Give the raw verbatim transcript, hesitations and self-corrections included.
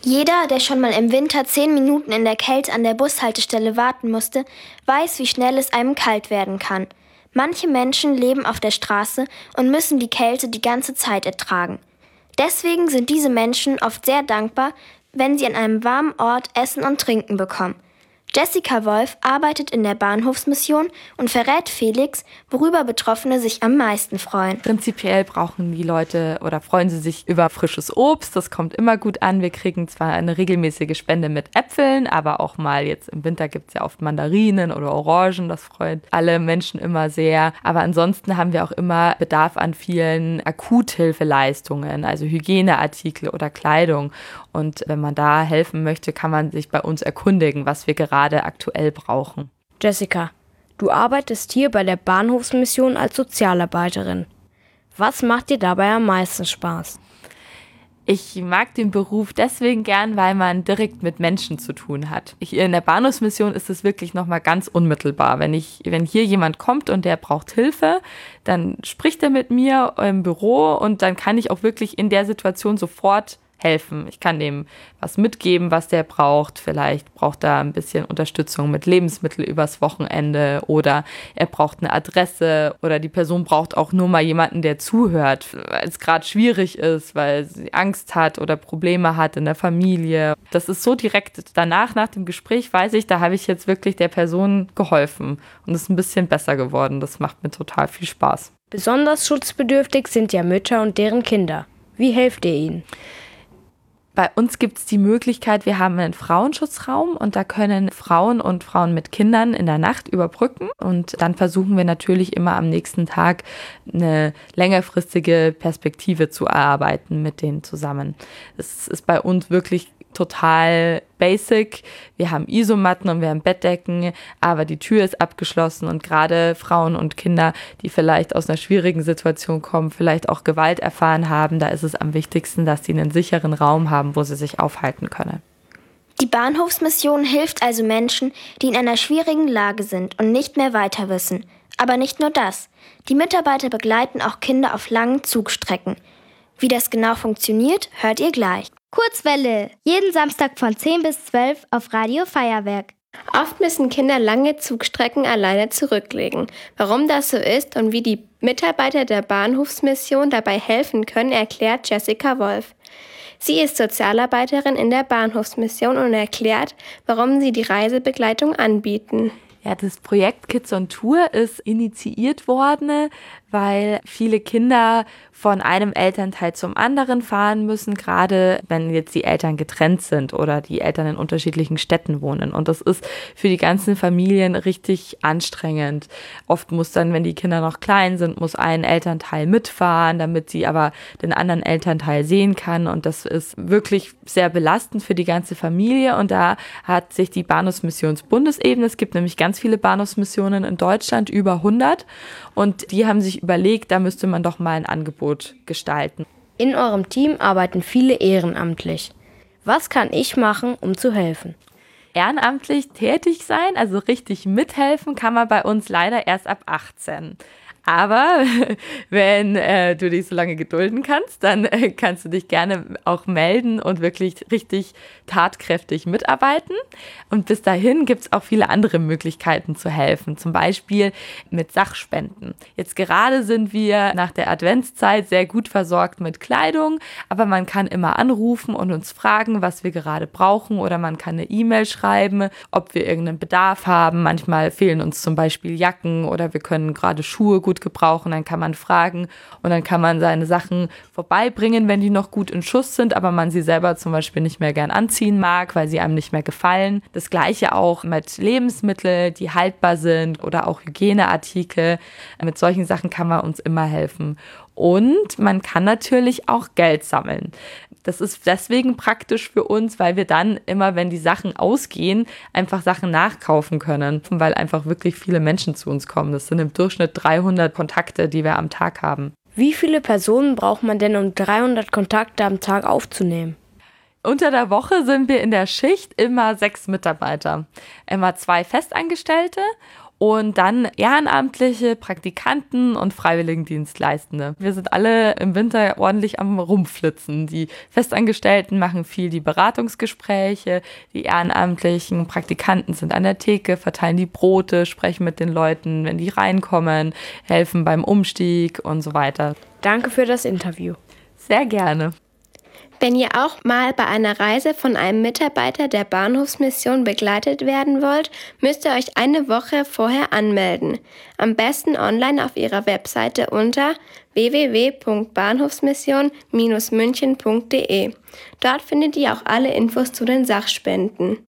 Jeder, der schon mal im Winter zehn Minuten in der Kälte an der Bushaltestelle warten musste, weiß, wie schnell es einem kalt werden kann. Manche Menschen leben auf der Straße und müssen die Kälte die ganze Zeit ertragen. Deswegen sind diese Menschen oft sehr dankbar, wenn sie an einem warmen Ort Essen und Trinken bekommen. Jessica Wolf arbeitet in der Bahnhofsmission und verrät Felix, worüber Betroffene sich am meisten freuen. Prinzipiell brauchen die Leute oder freuen sie sich über frisches Obst. Das kommt immer gut an. Wir kriegen zwar eine regelmäßige Spende mit Äpfeln, aber auch mal jetzt im Winter gibt es ja oft Mandarinen oder Orangen. Das freut alle Menschen immer sehr. Aber ansonsten haben wir auch immer Bedarf an vielen Akuthilfeleistungen, also Hygieneartikel oder Kleidung. Und wenn man da helfen möchte, kann man sich bei uns erkundigen, was wir gerade aktuell brauchen. Jessica, du arbeitest hier bei der Bahnhofsmission als Sozialarbeiterin. Was macht dir dabei am meisten Spaß? Ich mag den Beruf deswegen gern, weil man direkt mit Menschen zu tun hat. Hier in der Bahnhofsmission ist es wirklich nochmal ganz unmittelbar. Wenn ich, wenn hier jemand kommt und der braucht Hilfe, dann spricht er mit mir im Büro und dann kann ich auch wirklich in der Situation sofort helfen. Ich kann dem was mitgeben, was der braucht. Vielleicht braucht er ein bisschen Unterstützung mit Lebensmitteln übers Wochenende oder er braucht eine Adresse oder die Person braucht auch nur mal jemanden, der zuhört, weil es gerade schwierig ist, weil sie Angst hat oder Probleme hat in der Familie. Das ist so direkt danach, nach dem Gespräch, weiß ich, da habe ich jetzt wirklich der Person geholfen und es ist ein bisschen besser geworden. Das macht mir total viel Spaß. Besonders schutzbedürftig sind ja Mütter und deren Kinder. Wie helft ihr ihnen? Bei uns gibt es die Möglichkeit, wir haben einen Frauenschutzraum und da können Frauen und Frauen mit Kindern in der Nacht überbrücken. Und dann versuchen wir natürlich immer am nächsten Tag eine längerfristige Perspektive zu erarbeiten mit denen zusammen. Es ist bei uns wirklich total basic. Wir haben Isomatten und wir haben Bettdecken, aber die Tür ist abgeschlossen und gerade Frauen und Kinder, die vielleicht aus einer schwierigen Situation kommen, vielleicht auch Gewalt erfahren haben, da ist es am wichtigsten, dass sie einen sicheren Raum haben, wo sie sich aufhalten können. Die Bahnhofsmission hilft also Menschen, die in einer schwierigen Lage sind und nicht mehr weiter wissen. Aber nicht nur das. Die Mitarbeiter begleiten auch Kinder auf langen Zugstrecken. Wie das genau funktioniert, hört ihr gleich. Kurzwelle, jeden Samstag von zehn bis zwölf auf Radio Feuerwerk. Oft müssen Kinder lange Zugstrecken alleine zurücklegen. Warum das so ist und wie die Mitarbeiter der Bahnhofsmission dabei helfen können, erklärt Jessica Wolf. Sie ist Sozialarbeiterin in der Bahnhofsmission und erklärt, warum sie die Reisebegleitung anbieten. Ja, das Projekt Kids on Tour ist initiiert worden, weil viele Kinder von einem Elternteil zum anderen fahren müssen, gerade wenn jetzt die Eltern getrennt sind oder die Eltern in unterschiedlichen Städten wohnen. Und das ist für die ganzen Familien richtig anstrengend. Oft muss dann, wenn die Kinder noch klein sind, muss ein Elternteil mitfahren, damit sie aber den anderen Elternteil sehen kann. Und das ist wirklich sehr belastend für die ganze Familie. Und da hat sich die Bahnhofsmissionsbundesebene, es gibt nämlich ganz viele Bahnhofsmissionen in Deutschland, über hundert. Und die haben sich überlegt, da müsste man doch mal ein Angebot gestalten. In eurem Team arbeiten viele ehrenamtlich. Was kann ich machen, um zu helfen? Ehrenamtlich tätig sein, also richtig mithelfen, kann man bei uns leider erst ab achtzehn. Aber wenn äh, du dich so lange gedulden kannst, dann äh, kannst du dich gerne auch melden und wirklich richtig tatkräftig mitarbeiten. Und bis dahin gibt es auch viele andere Möglichkeiten zu helfen, zum Beispiel mit Sachspenden. Jetzt gerade sind wir nach der Adventszeit sehr gut versorgt mit Kleidung, aber man kann immer anrufen und uns fragen, was wir gerade brauchen, oder man kann eine E-Mail schreiben, ob wir irgendeinen Bedarf haben. Manchmal fehlen uns zum Beispiel Jacken oder wir können gerade Schuhe gut gebrauchen, dann kann man fragen und dann kann man seine Sachen vorbeibringen, wenn die noch gut in Schuss sind, aber man sie selber zum Beispiel nicht mehr gern anziehen mag, weil sie einem nicht mehr gefallen. Das Gleiche auch mit Lebensmitteln, die haltbar sind, oder auch Hygieneartikel. Mit solchen Sachen kann man uns immer helfen. Und man kann natürlich auch Geld sammeln. Das ist deswegen praktisch für uns, weil wir dann immer, wenn die Sachen ausgehen, einfach Sachen nachkaufen können, weil einfach wirklich viele Menschen zu uns kommen. Das sind im Durchschnitt dreihundert Kontakte, die wir am Tag haben. Wie viele Personen braucht man denn, um dreihundert Kontakte am Tag aufzunehmen? Unter der Woche sind wir in der Schicht immer sechs Mitarbeiter. Immer zwei Festangestellte und dann ehrenamtliche Praktikanten und Freiwilligendienstleistende. Wir sind alle im Winter ordentlich am Rumflitzen. Die Festangestellten machen viel die Beratungsgespräche, die ehrenamtlichen Praktikanten sind an der Theke, verteilen die Brote, sprechen mit den Leuten, wenn die reinkommen, helfen beim Umstieg und so weiter. Danke für das Interview. Sehr gerne. Wenn ihr auch mal bei einer Reise von einem Mitarbeiter der Bahnhofsmission begleitet werden wollt, müsst ihr euch eine Woche vorher anmelden. Am besten online auf ihrer Webseite unter w w w punkt bahnhofsmission Bindestrich münchen punkt d e. Dort findet ihr auch alle Infos zu den Sachspenden.